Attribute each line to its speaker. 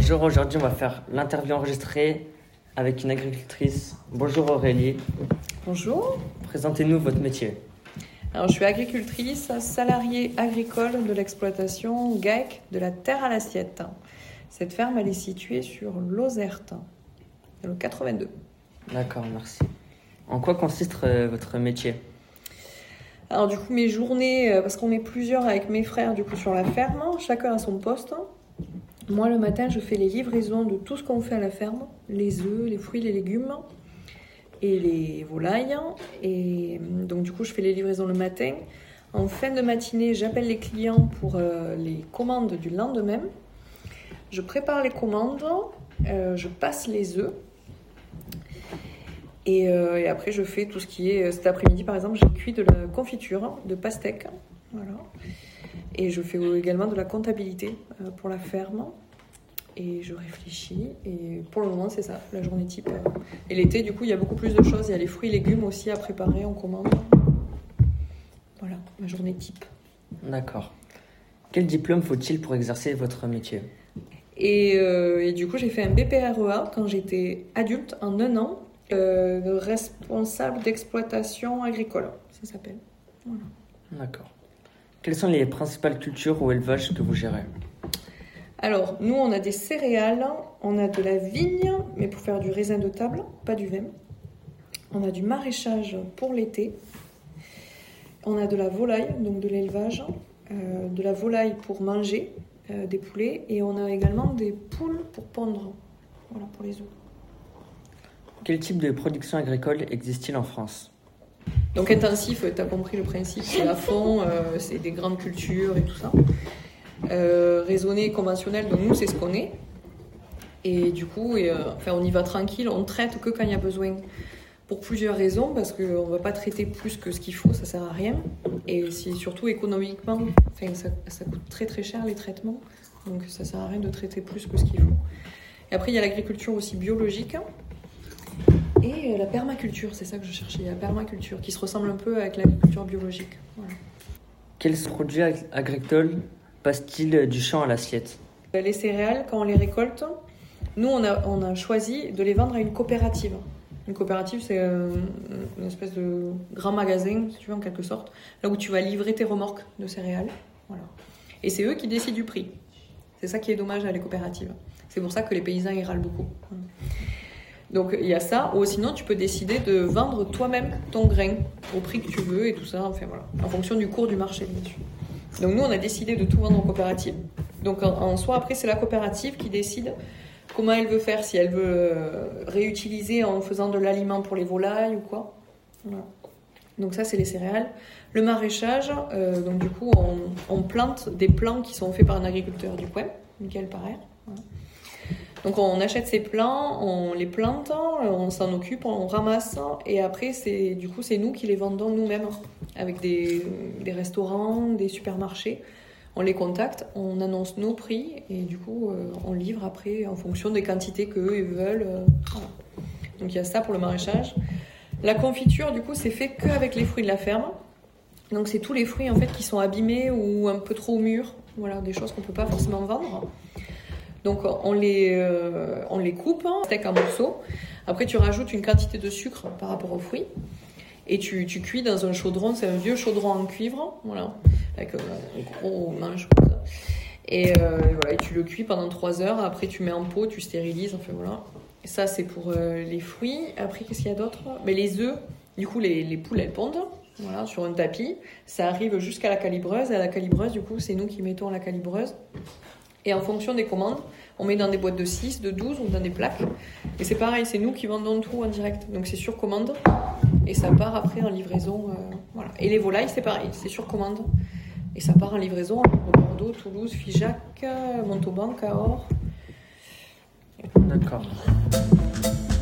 Speaker 1: Bonjour, aujourd'hui on va faire l'interview enregistrée avec une agricultrice. Bonjour Aurélie.
Speaker 2: Bonjour.
Speaker 1: Présentez-nous votre métier.
Speaker 2: Alors, je suis agricultrice, salariée agricole de l'exploitation GAEC de la Terre à l'Assiette. Cette ferme, elle est située sur l'Ozerte, dans le 82.
Speaker 1: D'accord, merci. En quoi consiste votre métier ?
Speaker 2: Alors du coup, mes journées, parce qu'on est plusieurs avec mes frères du coup sur la ferme, chacun à son poste. Moi, le matin, je fais les livraisons de tout ce qu'on fait à la ferme, les œufs, les fruits, les légumes et les volailles. Et donc du coup, je fais les livraisons le matin. En fin de matinée, j'appelle les clients pour les commandes du lendemain. Je prépare les commandes, je passe les œufs. Et après, je fais tout ce qui est... Cet après-midi, par exemple, j'ai cuit de la confiture de pastèque. Voilà. Et je fais également de la comptabilité pour la ferme. Et je réfléchis. Et pour le moment, c'est ça, la journée type. Et l'été, du coup, il y a beaucoup plus de choses. Il y a les fruits et légumes aussi à préparer en commande. Voilà, ma journée type.
Speaker 1: D'accord. Quel diplôme faut-il pour exercer votre métier ?
Speaker 2: Et du coup, j'ai fait un BPREA quand j'étais adulte, en 1 an. Responsable d'exploitation agricole, ça s'appelle. Voilà.
Speaker 1: D'accord. Quelles sont les principales cultures ou élevages que vous gérez ?
Speaker 2: Alors, nous, on a des céréales, on a de la vigne, mais pour faire du raisin de table, pas du vin. On a du maraîchage pour l'été. On a de la volaille, donc de l'élevage, de la volaille pour manger, des poulets, et on a également des poules pour pondre, voilà, pour les œufs.
Speaker 1: Quel type de production agricole existe-t-il en France ?
Speaker 2: Donc intensif, tu as compris le principe, c'est à fond, c'est des grandes cultures et tout ça. Raisonné, conventionnel, donc nous c'est ce qu'on est. Et du coup, on y va tranquille, on traite que quand il y a besoin. Pour plusieurs raisons, parce qu'on ne va pas traiter plus que ce qu'il faut, ça ne sert à rien. Et c'est surtout économiquement, ça coûte très très cher les traitements, donc ça ne sert à rien de traiter plus que ce qu'il faut. Et après, il y a l'agriculture aussi biologique. Et la permaculture, c'est ça que je cherchais, la permaculture, qui se ressemble un peu avec l'agriculture biologique. Voilà.
Speaker 1: Quels produits agricoles passent-ils du champ à l'assiette ?
Speaker 2: Les céréales, quand on les récolte, nous, on a choisi de les vendre à une coopérative. Une coopérative, c'est une espèce de grand magasin, si tu veux, en quelque sorte, là où tu vas livrer tes remorques de céréales. Voilà. Et c'est eux qui décident du prix. C'est ça qui est dommage à les coopératives. C'est pour ça que les paysans, ils râlent beaucoup. Donc il y a ça, ou sinon tu peux décider de vendre toi-même ton grain au prix que tu veux et tout ça, enfin voilà, en fonction du cours du marché bien sûr. Donc nous on a décidé de tout vendre en coopérative. Donc en soi après c'est la coopérative qui décide comment elle veut faire, si elle veut réutiliser en faisant de l'aliment pour les volailles ou quoi. Voilà. Donc ça c'est les céréales. Le maraîchage, donc du coup on plante des plants qui sont faits par un agriculteur du coin, Michael Parer. Voilà. Donc on achète ces plants, on les plante, on s'en occupe, on ramasse et après c'est nous qui les vendons nous-mêmes avec des restaurants, des supermarchés. On les contacte, on annonce nos prix et du coup on livre après en fonction des quantités qu'eux ils veulent. Voilà. Donc il y a ça pour le maraîchage. La confiture du coup c'est fait qu'avec les fruits de la ferme. Donc c'est tous les fruits en fait qui sont abîmés ou un peu trop mûrs, voilà, des choses qu'on peut pas forcément vendre. Donc on les coupe, steak en morceaux. Après tu rajoutes une quantité de sucre par rapport aux fruits. Et tu cuis dans un chaudron, c'est un vieux chaudron en cuivre, voilà, avec un gros manche comme ça. Et voilà, et tu le cuis pendant 3 heures. Après tu mets en pot, tu stérilises, enfin voilà. Et ça c'est pour les fruits. Après qu'est-ce qu'il y a d'autre ? Mais les œufs, du coup les poules elles pondent, voilà, sur un tapis. Ça arrive jusqu'à la calibreuse. Et à la calibreuse, du coup c'est nous qui mettons la calibreuse. Et en fonction des commandes, on met dans des boîtes de 6, de 12 ou dans des plaques. Et c'est pareil, c'est nous qui vendons tout en direct. Donc c'est sur commande et ça part après en livraison. Voilà. Et les volailles, c'est pareil, c'est sur commande. Et ça part en livraison à Bordeaux, Toulouse, Figeac, Montauban, Cahors.
Speaker 1: D'accord.